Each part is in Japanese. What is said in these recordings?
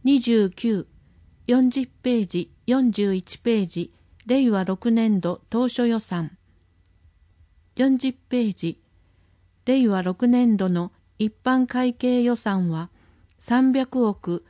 29、40ページ、41ページ、令和6年度当初予算。40ページ、令和6年度の一般会計予算は300億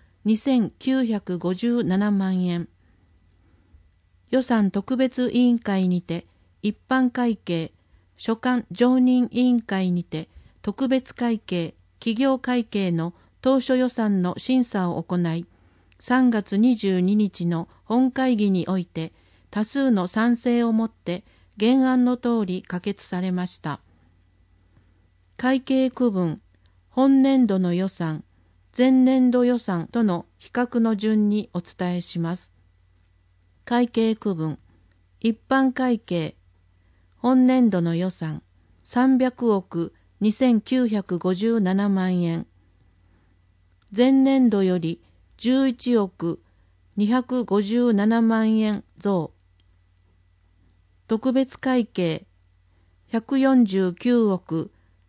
2957万円。予算特別委員会にて一般会計、所管常任委員会にて特別会計、企業会計の当初予算の審査を行い、3月22日の本会議において多数の賛成をもって原案の通り可決されました。会計区分、本年度の予算、前年度予算との比較の順にお伝えします。会計区分、一般会計、本年度の予算、300億2957万円。前年度より11億257万円増。特別会計、149億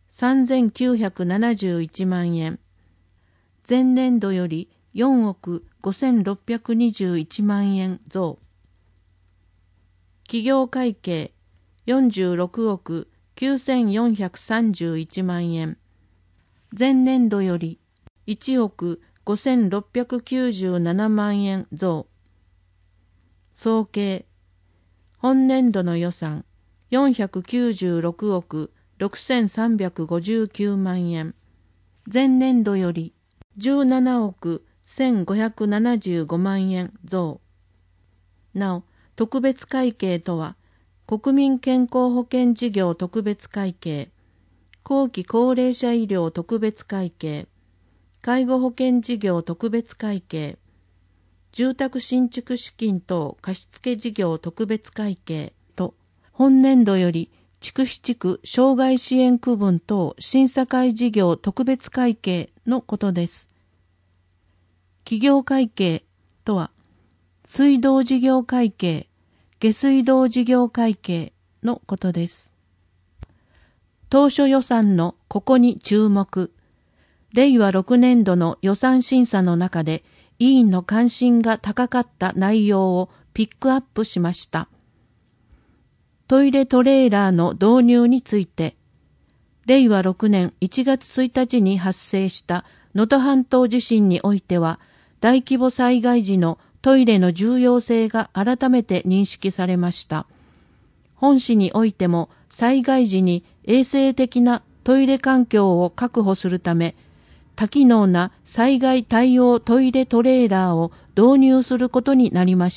3971万円。前年度より4億5621万円増。企業会計、46億9431万円。前年度より1億5697万円増。総計、本年度の予算496億6359万円。前年度より17億1575万円増。なお、特別会計とは、国民健康保険事業特別会計、後期高齢者医療特別会計、介護保険事業特別会計、住宅新築資金等貸付事業特別会計と、本年度より筑紫地区障害支援区分等審査会事業特別会計のことです。企業会計とは、水道事業会計、下水道事業会計のことです。当初予算のここに注目。令和6年度の予算審査の中で委員の関心が高かった内容をピックアップしました。トイレトレーラーの導入について、令和6年1月1日に発生した能登半島地震においては、大規模災害時のトイレの重要性が改めて認識されました。本市においても災害時に衛生的なトイレ環境を確保するため、多機能な災害対応トイレトレーラーを導入することになりました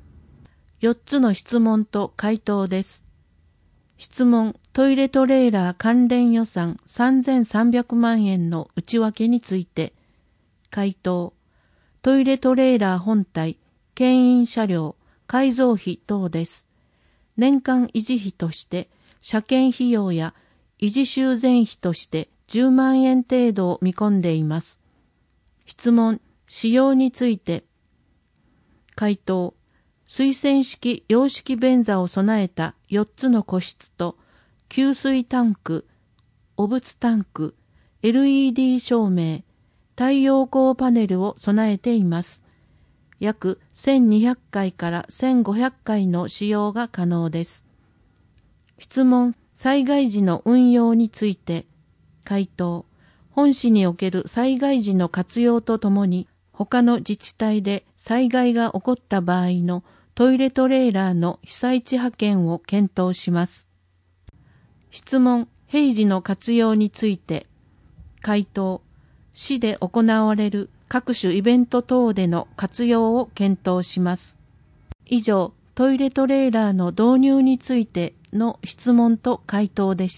。4つの質問と回答です。質問、トイレトレーラー関連予算3300万円の内訳について。回答、トイレトレーラー本体、牽引車両、改造費等です。年間維持費として、車検費用や維持修繕費として10万円程度を見込んでいます。質問、使用について。回答、水洗式洋式便座を備えた4つの個室と、給水タンク、汚物タンク、LED 照明、太陽光パネルを備えています。約1200回から1500回の使用が可能です。質問、災害時の運用について。回答、本市における災害時の活用とともに、他の自治体で災害が起こった場合のトイレトレーラーの被災地派遣を検討します。質問、平時の活用について。回答、市で行われる各種イベント等での活用を検討します。以上、トイレトレーラーの導入についての質問と回答でした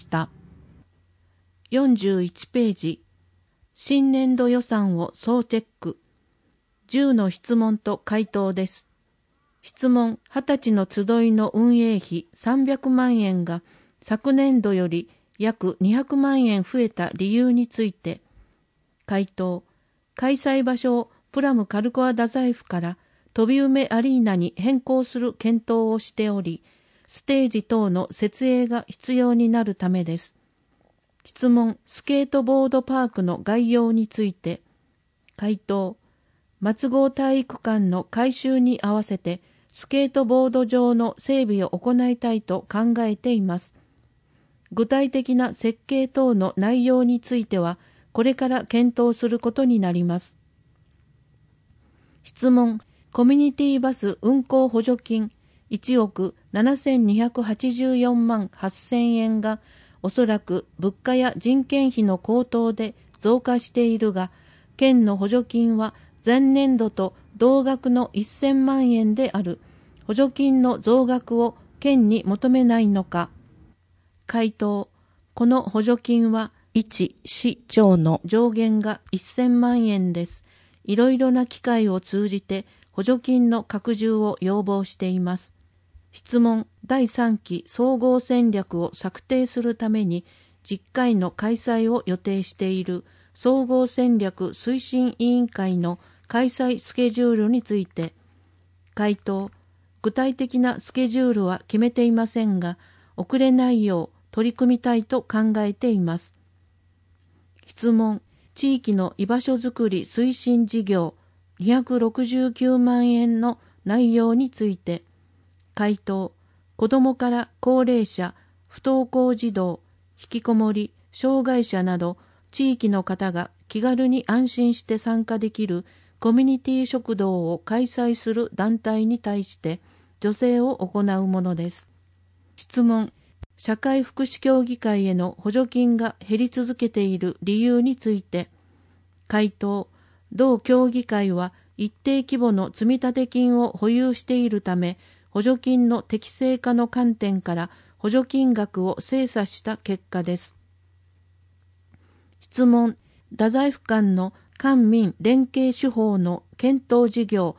。41ページ、新年度予算を総チェック。10の質問と回答です。質問、20歳の集いの運営費300万円が昨年度より約200万円増えた理由について。回答、開催場所をプラムカルコア太宰府から飛び梅アリーナに変更する検討をしており、ステージ等の設営が必要になるためです。質問、スケートボードパークの概要について。回答、 松郷体育館の改修に合わせてスケートボード場の整備を行いたいと考えています。具体的な設計等の内容についてはこれから検討することになります。質問。コミュニティバス運行補助金1億7284万8000円がおそらく物価や人件費の高騰で増加しているが、県の補助金は前年度と同額の1000万円である。補助金の増額を県に求めないのか。回答。この補助金は1市町の上限が1000万円です。いろいろな機会を通じて補助金の拡充を要望しています。質問。第3期総合戦略を策定するために10回の開催を予定している総合戦略推進委員会の開催スケジュールについて。回答。具体的なスケジュールは決めていませんが、遅れないよう取り組みたいと考えています。質問。地域の居場所づくり推進事業269万円の内容について。回答。子どもから高齢者、不登校児童、引きこもり、障害者など地域の方が気軽に安心して参加できるコミュニティ食堂を開催する団体に対して助成を行うものです。質問。社会福祉協議会への補助金が減り続けている理由について。回答。同協議会は一定規模の積立金を保有しているため、補助金の適正化の観点から補助金額を精査した結果です。質問。太宰府間の官民連携手法の検討事業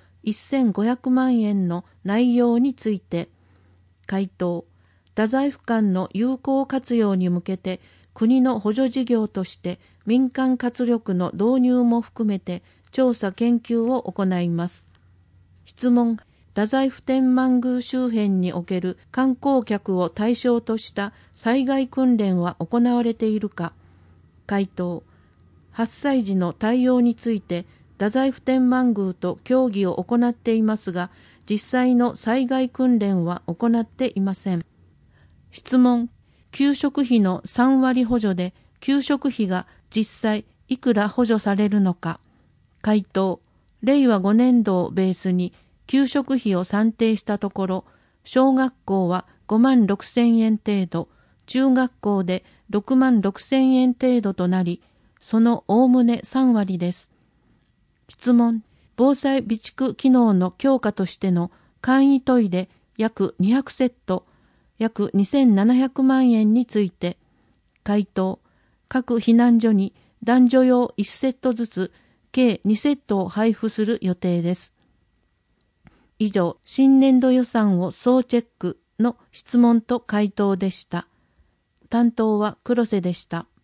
1500万円の内容について。回答。太宰府間の有効活用に向けて国の補助事業として民間活力の導入も含めて調査研究を行います。質問。太宰府天満宮周辺における観光客を対象とした災害訓練は行われているか。回答。発災時の対応について太宰府天満宮と協議を行っていますが、実際の災害訓練は行っていません。質問。給食費の3割補助で給食費が実際いくら補助されるのか。回答。令和5年度をベースに給食費を算定したところ、小学校は5万6千円程度、中学校で6万6千円程度となり、そのおおむね3割です。質問。防災備蓄機能の強化としての簡易トイレ約200セット、約2700万円について。回答。各避難所に男女用1セットずつ、計2セットを配布する予定です。以上、新年度予算を総チェックの質問と回答でした。担当は黒瀬でした。